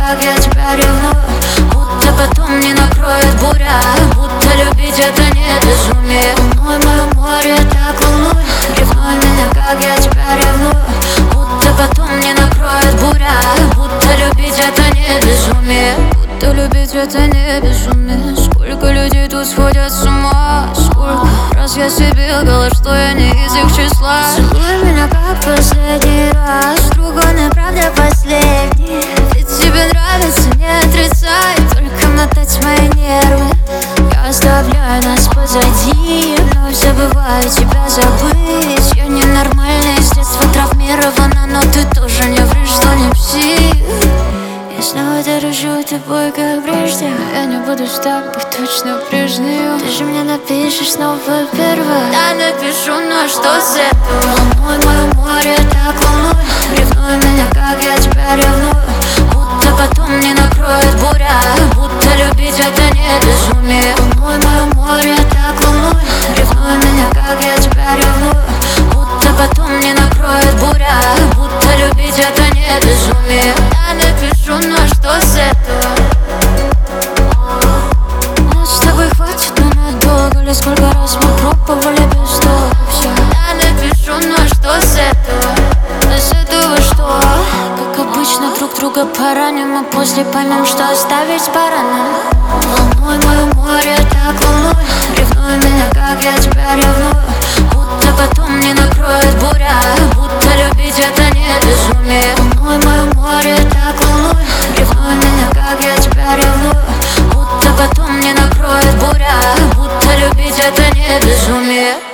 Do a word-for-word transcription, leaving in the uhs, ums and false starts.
как я тебя ревную. Будто потом не накроет буря, будто любить это не безумие. Мой, мое море так волнует, ревнуй меня, как я тебя ревную. Будто потом не накроет буря, будто любить это не безумие. Будто любить это не безумие. Сколько людей тут сходят с ума, сколько раз я себе лгала, что я не из их числа. Целуй меня как последний раз, другой неправда последний. Ведь тебе нравится, не отрицай, только мотать мои нервы. Я оставляю нас позади, вновь забываю тебя забыть. Я ненормальная, с детства травмирована, но ты тоже не врешь, что не псих. Я снова дорожу тобой, как прежде, но я не буду с тобой точно прежней. Ты же мне напишешь снова первое. Да, напишу, но что с этого? Мой, мое море так волнует, ревнуй меня, как я тебя ревную. Будто потом не накроет буря, будто любить это не безумие. Мой, мое море так волнует, ревнуй меня, как я тебя ревную. Будто потом не накроет буря, будто любить это не безумие. Я напишу, но что с этого? Нас с тобой хватит ненадолго, ли сколько раз мы пробовали без того. Все. Я напишу, но что с этого? А с этого что? Как обычно друг друга пораним, а после поймем, что оставить пора нам. Волнуй, мое море так волнует, ревнуй меня, как я тебя ревную. Будто потом не накроет буря, будто любить это не безумие. Волнуй, мое море так волнует, ревнуй меня, как я тебя ревную. Будто потом не накроет буря, будто любить это не безумие.